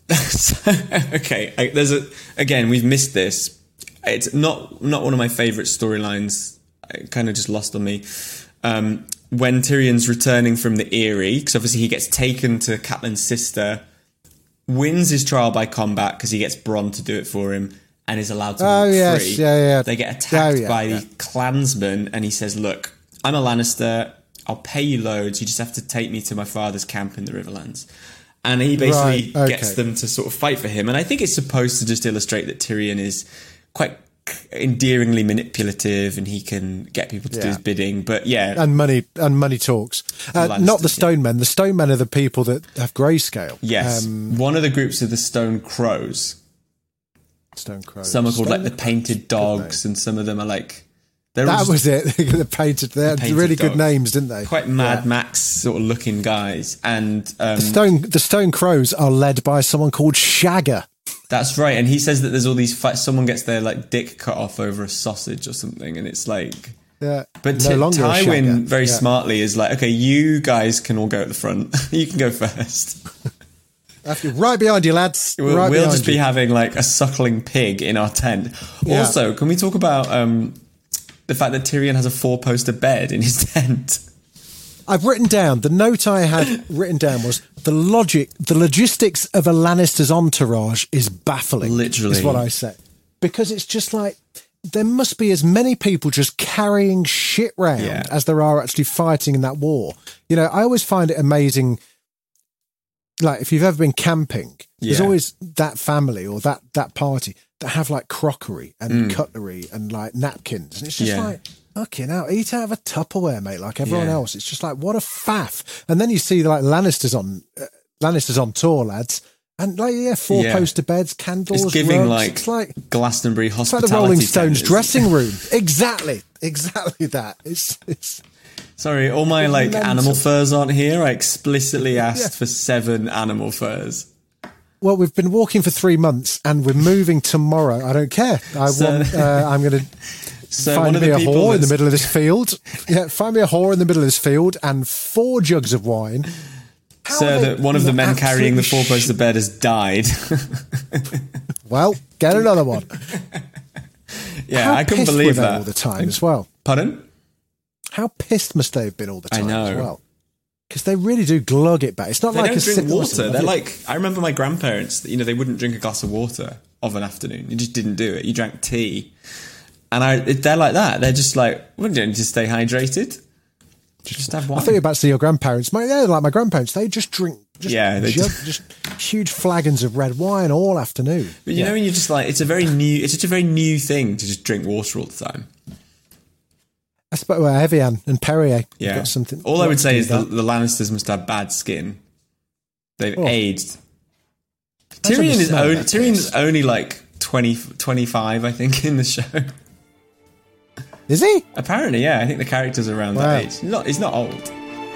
Okay, I, there's a again we've missed this. It's not not one of my favourite storylines. It kind of just lost on me. Um, when Tyrion's returning from the Eyrie, because obviously he gets taken to Catelyn's sister, wins his trial by combat because he gets Bronn to do it for him, and is allowed to oh, walk yes. free. Yeah, yeah. They get attacked oh, yeah, by yeah. the clansmen, and he says, "Look, I'm a Lannister. I'll pay you loads. You just have to take me to my father's camp in the Riverlands." And he basically right, okay. gets them to sort of fight for him. And I think it's supposed to just illustrate that Tyrion is quite endearingly manipulative, and he can get people to yeah. do his bidding. But yeah, and money and money talks. Uh, not the Stone Men. The Stone Men are the people that have grayscale. Yes, um, one of the groups are the Stone Crows. Stone Crows. Some are called Stone like the Painted Dogs, and some of them are like. That was it. the painted. They had painted really dogs. Good names, didn't they? Quite Mad yeah. Max sort of looking guys, and um, the Stone the Stone Crows are led by someone called Shagger. That's right, and he says that there's all these fights. Someone gets their like dick cut off over a sausage or something, and it's like, yeah. But no t- longer Tywin very yeah. smartly is like, okay, you guys can all go at the front. You can go first. Right behind you, lads. We'll, right we'll just you. be having like a suckling pig in our tent. Yeah. Also, can we talk about um, the fact that Tyrion has a four-poster bed in his tent? I've written down, the note I had written down was, the logic, the logistics of a Lannister's entourage is baffling. Literally. Is what I said. Because it's just like, there must be as many people just carrying shit round yeah. as there are actually fighting in that war. You know, I always find it amazing, like if you've ever been camping, yeah. there's always that family or that, that party that have like crockery and mm. cutlery and like napkins. And it's just yeah. like, okay, now eat out of a Tupperware, mate, like everyone yeah. else. It's just like, what a faff. And then you see like Lannisters on uh, Lannisters on tour, lads. And like, yeah, four yeah. poster beds, candles, it's giving rugs. like, it's like Glastonbury hospitality. It's like the Rolling Stones tenders. dressing room. Exactly. Exactly that. It's, it's Sorry, all my like mental. animal furs aren't here. I explicitly asked yeah. for seven animal furs. Well, we've been walking for three months and we're moving tomorrow. I don't care. I so, want, uh, I'm going to so find me a whore in the middle of this field. Yeah, find me a whore in the middle of this field and four jugs of wine. How so that one of the men carrying the four-poster sh- bed has died. Well, get another one. Yeah, How I couldn't pissed believe were they that all the time as well. Pardon? How pissed must they have been all the time I know. as well? Because they really do glug it back. It's not they like don't a drink sip water. They're like, I remember my grandparents, you know, they wouldn't drink a glass of water of an afternoon. You just didn't do it. You drank tea. And I, they're like that. They're just like, wouldn't you need to stay hydrated? Just have wine. I thought you were about to see your grandparents. My, yeah, like my grandparents, they just drink just, yeah, they jug, just huge flagons of red wine all afternoon. But you yeah. know, when you're just like, it's a very new, it's such a very new thing to just drink water all the time. I suppose well, Evian and Perrier. Yeah. Got something. All I would say is the, the Lannisters must have bad skin. They've oh. aged. Tyrion is only, Tyrion's only like twenty, twenty-five, I think, in the show. Is he? Apparently, yeah. I think the character's around wow. that age. He's not, he's not old.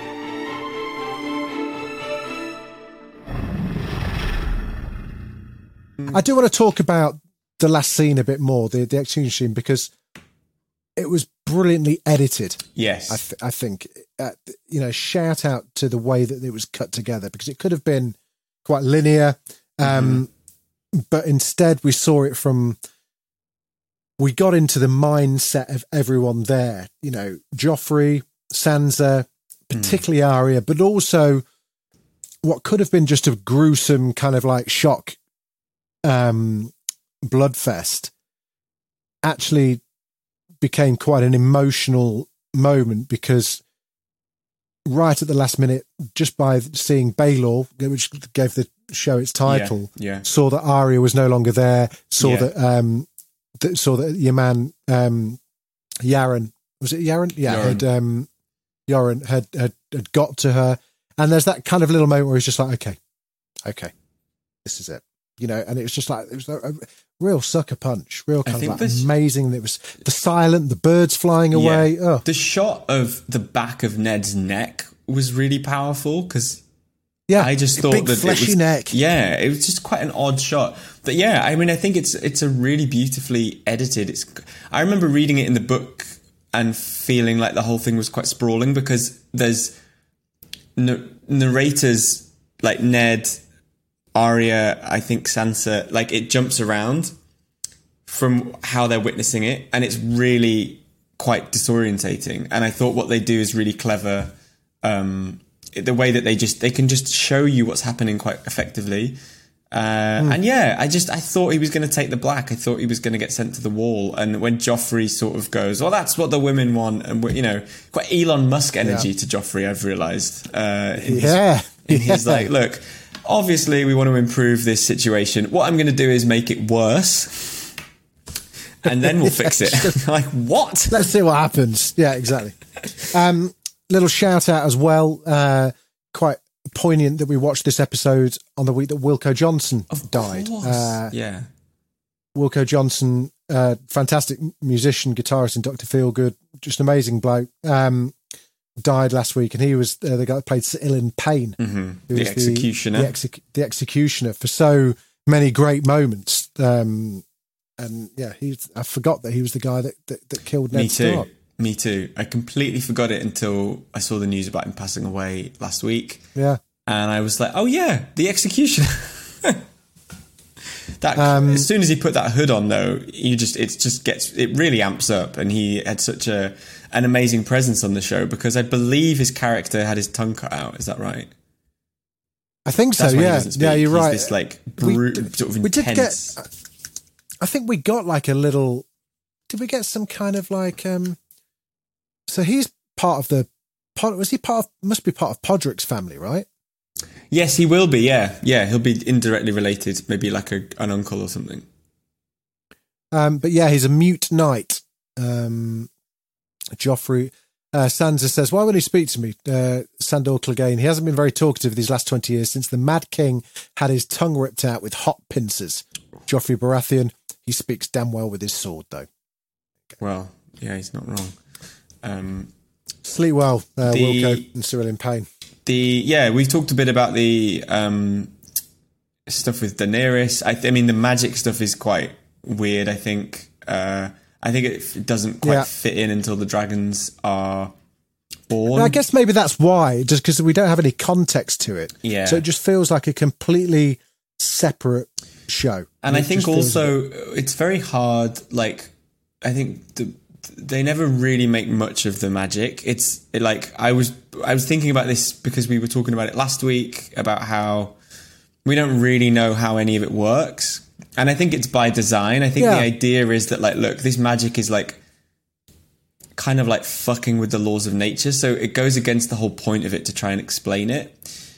I do want to talk about the last scene a bit more, the, the execution scene, because it was brilliantly edited. Yes. I, th- I think, uh, you know, shout out to the way that it was cut together, because it could have been quite linear, um, mm-hmm. but instead we saw it from... We got into the mindset of everyone there, you know, Joffrey, Sansa, particularly mm. Arya, but also what could have been just a gruesome kind of like shock um, bloodfest actually became quite an emotional moment, because right at the last minute, just by seeing Baelor, which gave the show its title, yeah, yeah. saw that Arya was no longer there, saw yeah. that... Um, that saw that your man um Yaron was it Yaron yeah Yoren. had um Yoren had, had had got to her, and there's that kind of little moment where he's just like, okay okay this is it, you know, and it was just like, it was a, a real sucker punch, real kind of like this, amazing. It was the silent, the birds flying away. Yeah. Oh. The shot of the back of Ned's neck was really powerful, because yeah, I just thought big that fleshy it was, neck. Yeah, it was just quite an odd shot. But yeah, I mean, I think it's it's a really beautifully edited. It's I remember reading it in the book and feeling like the whole thing was quite sprawling because there's n- narrators like Ned, Arya, I think Sansa, like it jumps around from how they're witnessing it, and it's really quite disorientating. And I thought what they do is really clever. Um, the way that they just they can just show you what's happening quite effectively. Uh, mm. And yeah, I just I thought he was going to take the black. I thought he was going to get sent to the wall. And when Joffrey sort of goes, well, that's what the women want, and you know, quite Elon Musk energy yeah. to Joffrey, I've realised. Uh, in yeah, his, in yeah. his like, look, obviously we want to improve this situation. What I'm going to do is make it worse, and then we'll fix it. Like what? Let's see what happens. Yeah, exactly. Um, little shout out as well. Uh, quite. Poignant that we watched this episode on the week that Wilko Johnson of died. Uh, yeah, Wilko Johnson, uh, fantastic musician, guitarist in Doctor Feelgood, just an amazing bloke. Um, died last week, and he was uh, the guy that played Sir Ilan Payne, mm-hmm. the executioner, the, the, exec- the executioner for so many great moments. Um, and yeah, he's I forgot that he was the guy that that, that killed Ned Me too. Stark. Me too. I completely forgot it until I saw the news about him passing away last week. Yeah. And I was like, oh yeah, the executioner. that um, as soon as he put that hood on though, you just it just gets it really amps up, and he had such a an amazing presence on the show because I believe his character had his tongue cut out. Is that right? I think so, That's why he yeah. doesn't speak. Yeah, you're He's right. This like brute, we, sort of we intense. Did get, I think we got like a little did we get some kind of like um so he's part of the was he part of must be part of Podrick's family, right? Yes, he will be. Yeah, yeah, he'll be indirectly related, maybe like a, an uncle or something. Um, but yeah, he's a mute knight. Um, Joffrey uh, Sansa says, "Why won't he speak to me?" Uh, Sandor Clegane. He hasn't been very talkative these last twenty years since the Mad King had his tongue ripped out with hot pincers. Joffrey Baratheon. He speaks damn well with his sword, though. Well, yeah, he's not wrong. Um, Sleep well, uh, the, Wilco and Cyril in Payne. The yeah, we've talked a bit about the um, stuff with Daenerys. I, th- I mean, the magic stuff is quite weird. I think. Uh, I think it doesn't quite yeah. fit in until the dragons are born. Well, I guess maybe that's why, just because we don't have any context to it. Yeah. So it just feels like a completely separate show. And it I think also it's very hard. Like, I think the. They never really make much of the magic. It's it, like I was I was thinking about this because we were talking about it last week about how we don't really know how any of it works. And I think it's by design. I think yeah. the idea is that like, look, this magic is like kind of like fucking with the laws of nature. So it goes against the whole point of it to try and explain it.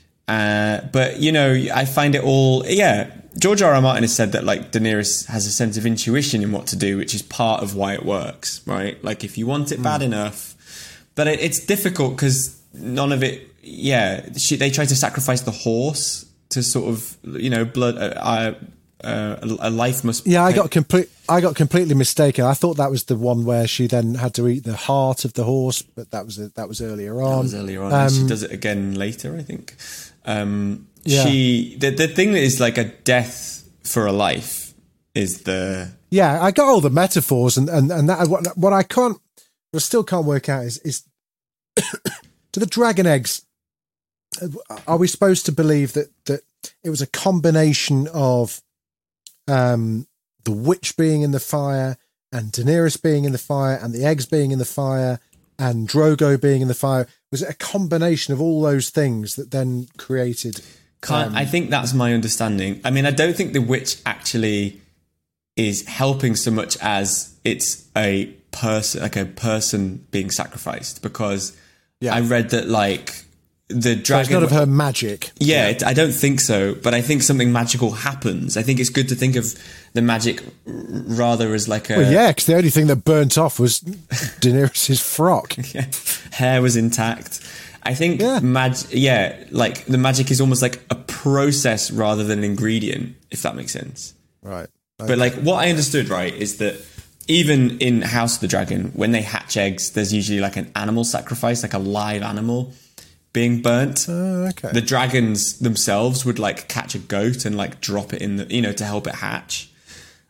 Uh, but, you know, I find it all, yeah, George R. R. Martin has said that like Daenerys has a sense of intuition in what to do, which is part of why it works, right? Like if you want it bad mm. enough, but it, it's difficult because none of it, yeah, she, they try to sacrifice the horse to sort of, you know, blood, uh, uh, a life must. Yeah, I got complete. I got completely mistaken. I thought that was the one where she then had to eat the heart of the horse, but that was that was earlier on. That was earlier on. Um, and she does it again later, I think. Um, yeah. She the the thing that is like a death for a life is the. Yeah, I got all the metaphors, and and and that what what I can't, what I still can't work out is is do the dragon eggs. Are we supposed to believe that that it was a combination of um, the witch being in the fire and Daenerys being in the fire and the eggs being in the fire and Drogo being in the fire? Was it a combination of all those things that then created? Can't, um, I think that's my understanding. I mean, I don't think the witch actually is helping so much as it's a person, like a person being sacrificed, because yeah. I read that like the dragon. So it's none of her magic. Yeah, it, I don't think so. But I think something magical happens. I think it's good to think of the magic rather as like a. Well, yeah, because the only thing that burnt off was Daenerys' frock. Yeah. Hair was intact. I think yeah. mag. Yeah, like the magic is almost like a process rather than an ingredient, if that makes sense. Right. Okay. But like what I understood, right, is that even in House of the Dragon, when they hatch eggs, there's usually like an animal sacrifice, like a live animal being burnt. Oh, okay. The dragons themselves would like catch a goat and like drop it in the, you know, to help it hatch.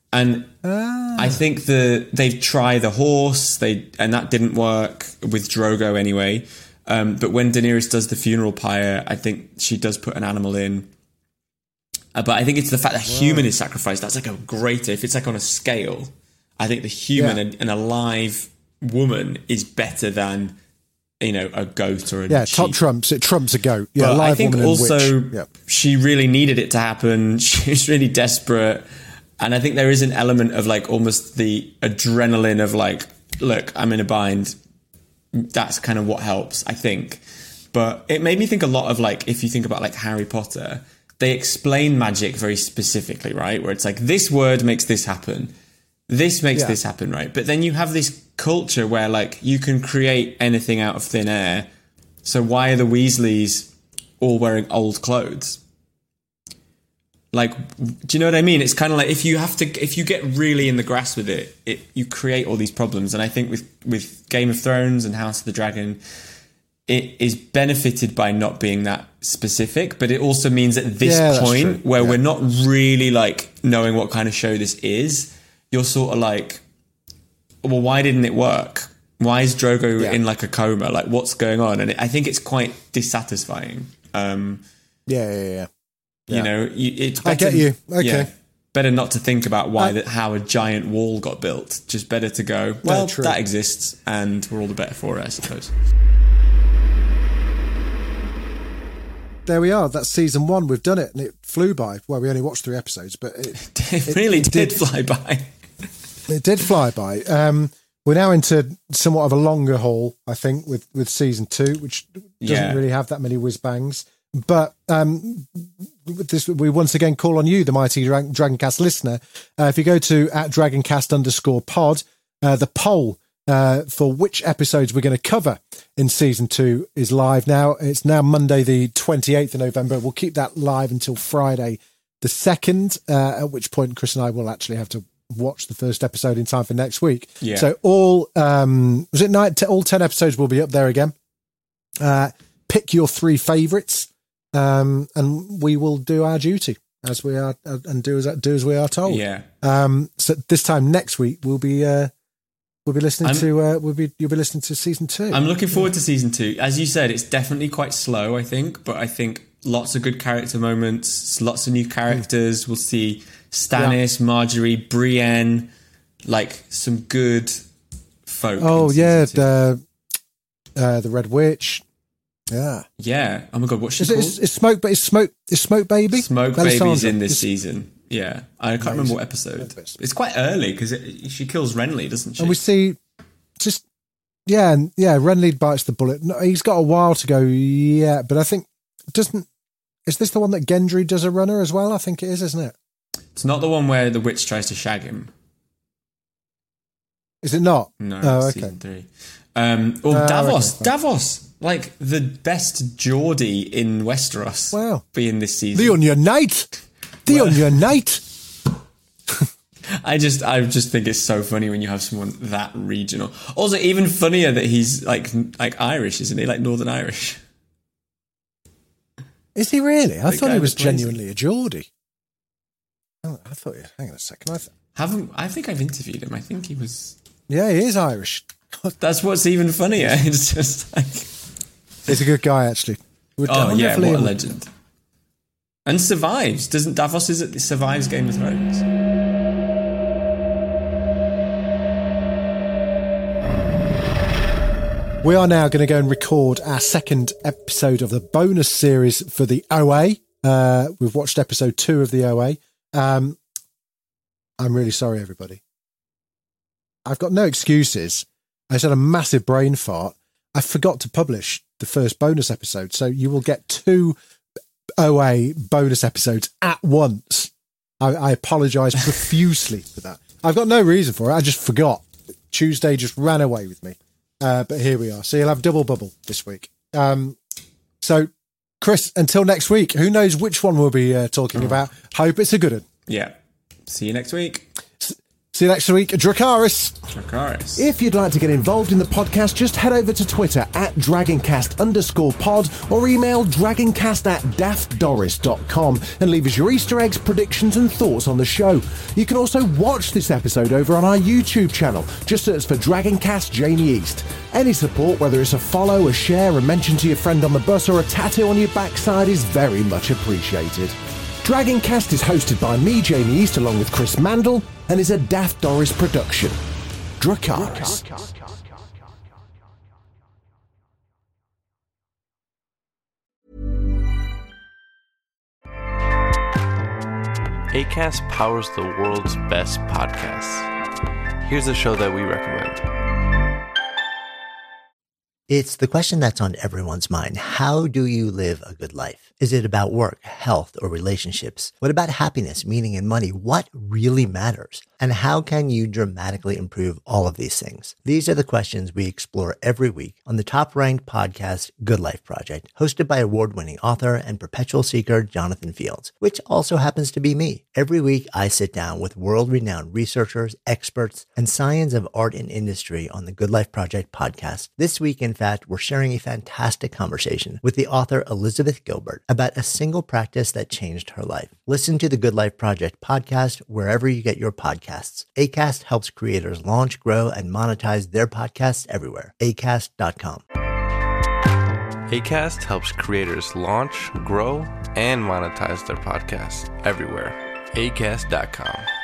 And ah. I think the they've tried the horse, they and that didn't work with Drogo anyway. Um, but when Daenerys does the funeral pyre, I think she does put an animal in. Uh, but I think it's the fact that Whoa. human is sacrificed. That's like a greater, if it's like on a scale, I think the human, yeah. an, an alive woman is better than, you know, a goat or a yeah, sheep. top trumps. It trumps a goat. Yeah, but live I think woman also and witch. Yep. she really needed it to happen. She was really desperate. And I think there is an element of like almost the adrenaline of like, look, I'm in a bind. That's kind of what helps, I think. But it made me think a lot of like, if you think about like Harry Potter, they explain magic very specifically, right? Where it's like, this word makes this happen. This makes yeah. this happen, right? But then you have this culture where like you can create anything out of thin air. So why are the Weasleys all wearing old clothes? Like, do you know what I mean? It's kind of like if you have to, if you get really in the grass with it, it you create all these problems. And I think with, with Game of Thrones and House of the Dragon, it is benefited by not being that specific, but it also means at this yeah, point where yeah. we're not really like knowing what kind of show this is, you're sort of like, well, why didn't it work? Why is Drogo yeah. in like a coma? Like, what's going on? And it, I think it's quite dissatisfying. Um, yeah, yeah, yeah. You yeah. know, you, it's better, I get you. Okay. Yeah, better not to think about why uh, that how a giant wall got built. Just better to go, well, true. that exists and we're all the better for it, I suppose. There we are. That's season one. We've done it, and it flew by. Well, we only watched three episodes, but it, it, it really it did, did fly by. It did fly by. Um, we're now into somewhat of a longer haul, I think, with, with season two, which doesn't yeah. really have that many whiz bangs. But um, with this, we once again call on you, the mighty Dra- Dragoncast listener. Uh, if you go to at Dragoncast underscore pod, uh, the poll uh, for which episodes we're going to cover in season two is live now. It's now Monday, the twenty-eighth of November. We'll keep that live until Friday, the second, uh, at which point Chris and I will actually have to watch the first episode in time for next week. Yeah. So all, um, was it nine, t- all ten episodes will be up there again. Uh, pick your three favourites. Um, and we will do our duty as we are, uh, and do as do as we are told. Yeah. Um. So this time next week we'll be uh, we'll be listening I'm, to uh, we'll be you'll be listening to season two. I'm looking forward to season two. As you said, it's definitely quite slow, I think, but I think lots of good character moments, lots of new characters. Mm. We'll see Stannis, yeah. Marjorie, Brienne, like some good folk. Oh yeah, the uh, the Red Witch. Yeah, yeah. Oh my god, what's she is called? It, it's, it's smoke, but it's smoke. Is Smoke Baby? Smoke Baby's in this it's, season. Yeah, I can't remember what episode. It's quite early because it, she kills Renly, doesn't she? And we see just yeah, and yeah. Renly bites the bullet. No, he's got a while to go. Yeah, but I think doesn't. Is this the one that Gendry does a runner as well? I think it is, isn't it? It's not the one where the witch tries to shag him. Is it not? No. Oh, okay. Season three. Um, or uh, Davos. Okay, Davos. Like the best Geordie in Westeros. Wow. Being this season. The Onion Knight. The well, Onion Knight. I just, I just think it's so funny when you have someone that regional. Also, even funnier that he's like, like Irish, isn't he? Like Northern Irish. Is he really? I the thought he was plays. genuinely a Geordie. Oh, I thought. Hang on a second. I th- haven't. I think I've interviewed him. I think he was. Yeah, he is Irish. That's what's even funnier. It's just like he's a good guy, actually. Would, oh yeah, what a legend! And survives. Doesn't Davos is it survives Game of Thrones? We are now going to go and record our second episode of the bonus series for the O A. Uh, we've watched episode two of the O A. Um, I'm really sorry, everybody. I've got no excuses. I just had a massive brain fart. I forgot to publish the first bonus episode, so you will get two O A bonus episodes at once. I, I apologise profusely for that. I've got no reason for it. I just forgot. Tuesday just ran away with me. Uh, but here we are. So you'll have double bubble this week. Um, so, Chris, until next week, who knows which one we'll be uh, talking oh. about. Hope it's a good one. Yeah. See you next week. S- See you next week, Dracarys. Dracarys. If you'd like to get involved in the podcast, just head over to Twitter at Dragoncast underscore pod or email dragoncast at daft doris dot com and leave us your Easter eggs, predictions and thoughts on the show. You can also watch this episode over on our YouTube channel. Just search for Dragoncast Jamie East. Any support, whether it's a follow, a share, a mention to your friend on the bus or a tattoo on your backside, is very much appreciated. Dragoncast is hosted by me, Jamie East, along with Chris Mandel, and is a Daft Doris production. Dracarys. Acast powers the world's best podcasts. Here's a show that we recommend. It's the question that's on everyone's mind. How do you live a good life? Is it about work, health, or relationships? What about happiness, meaning, and money? What really matters? And how can you dramatically improve all of these things? These are the questions we explore every week on the top-ranked podcast Good Life Project, hosted by award-winning author and perpetual seeker Jonathan Fields, which also happens to be me. Every week, I sit down with world-renowned researchers, experts, and science of art and industry on the Good Life Project podcast. This week, in fact, we're sharing a fantastic conversation with the author Elizabeth Gilbert about a single practice that changed her life. Listen to the Good Life Project podcast wherever you get your podcasts. Acast helps creators launch, grow, and monetize their podcasts everywhere. acast dot com. Acast helps creators launch, grow, and monetize their podcasts everywhere. acast dot com.